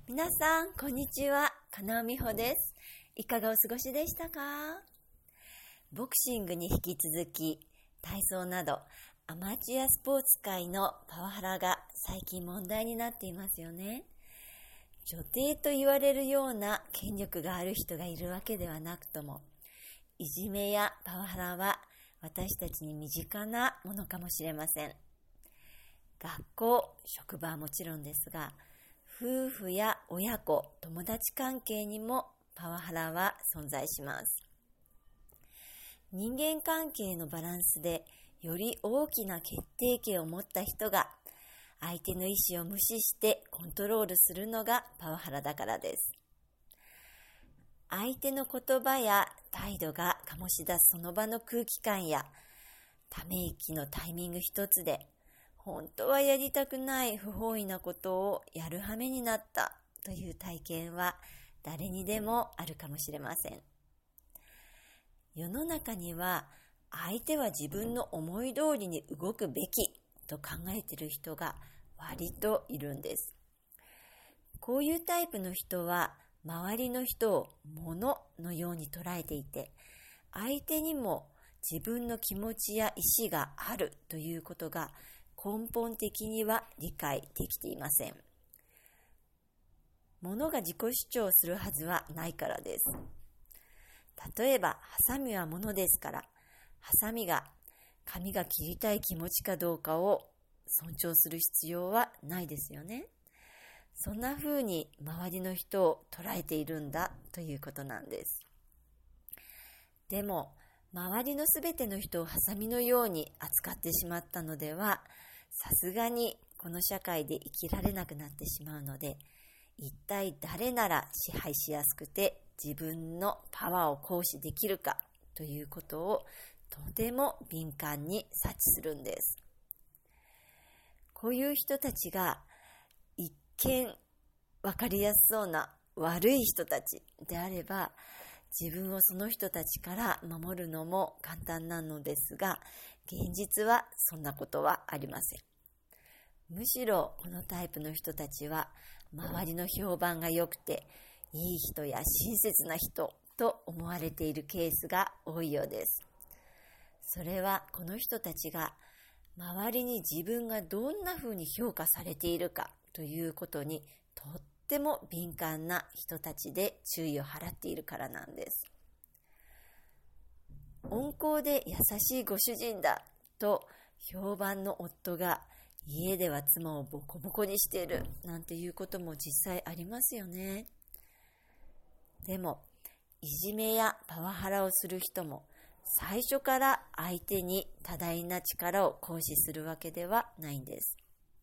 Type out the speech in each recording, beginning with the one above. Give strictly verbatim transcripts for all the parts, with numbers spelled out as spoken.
皆さん、こんにちは。金尾美穂です。いかがお過ごしでしたか？ボクシングに引き続き、体操などアマチュアスポーツ界のパワハラが最近問題になっていますよね。女帝と言われるような権力がある人がいるわけではなくとも、いじめやパワハラは私たちに身近なものかもしれません。学校、職場はもちろんですが、夫婦や親子、友達関係にもパワハラは存在します。人間関係のバランスでより大きな決定権を持った人が相手の意思を無視してコントロールするのがパワハラだからです。相手の言葉や態度が醸し出すその場の空気感やため息のタイミング一つで本当はやりたくない不本意なことをやる羽目になったという体験は誰にでもあるかもしれません。世の中には相手は自分の思い通りに動くべきと考えている人が割といるんです。こういうタイプの人は周りの人を物のように捉えていて、相手にも自分の気持ちや意思があるということが根本的には理解できていません。物が自己主張するはずはないからです。例えば、ハサミは物ですから、ハサミが髪が切りたい気持ちかどうかを尊重する必要はないですよね。そんな風に周りの人を捉えているんだということなんです。でも、周りのすべての人をハサミのように扱ってしまったのでは、さすがにこの社会で生きられなくなってしまうので、一体誰なら支配しやすくて自分のパワーを行使できるかということをとても敏感に察知するんです。こういう人たちが一見わかりやすそうな悪い人たちであれば、自分をその人たちから守るのも簡単なのですが、現実はそんなことはありません。むしろこのタイプの人たちは周りの評判が良くていい人や親切な人と思われているケースが多いようです。それはこの人たちが周りに自分がどんなふうに評価されているかということにとっても敏感な人たちで注意を払っているからなんです。温厚で優しいご主人だと評判の夫が家では妻をボコボコにしているなんていうことも実際ありますよね。でも、いじめやパワハラをする人も最初から相手に多大な力を行使するわけではないんです。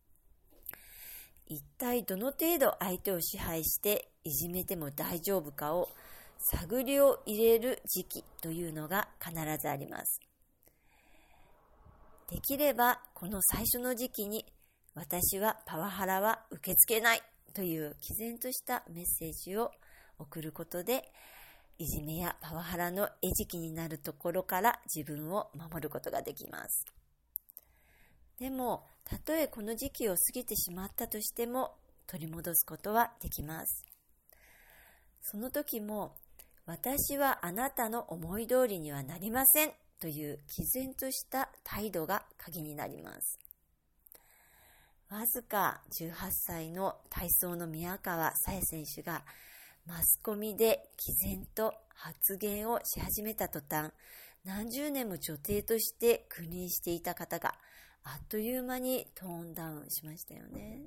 一体どの程度相手を支配していじめても大丈夫かを探りを入れる時期というのが必ずあります。できればこの最初の時期に私はパワハラは受け付けないという毅然としたメッセージを送ることで、いじめやパワハラの餌食になるところから自分を守ることができます。でも、たとえこの時期を過ぎてしまったとしても取り戻すことはできます。その時も、私はあなたの思い通りにはなりませんという毅然とした態度が鍵になります。わずかじゅうはっさいの体操の宮川紗絵選手がマスコミで毅然と発言をし始めた途端、何十年も女帝として君臨していた方があっという間にトーンダウンしましたよね。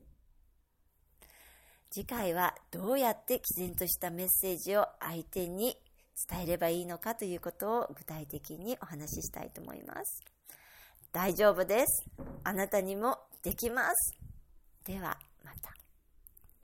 次回はどうやって毅然としたメッセージを相手に伝えればいいのかということを具体的にお話ししたいと思います。大丈夫です。あなたにもできます。ではまた。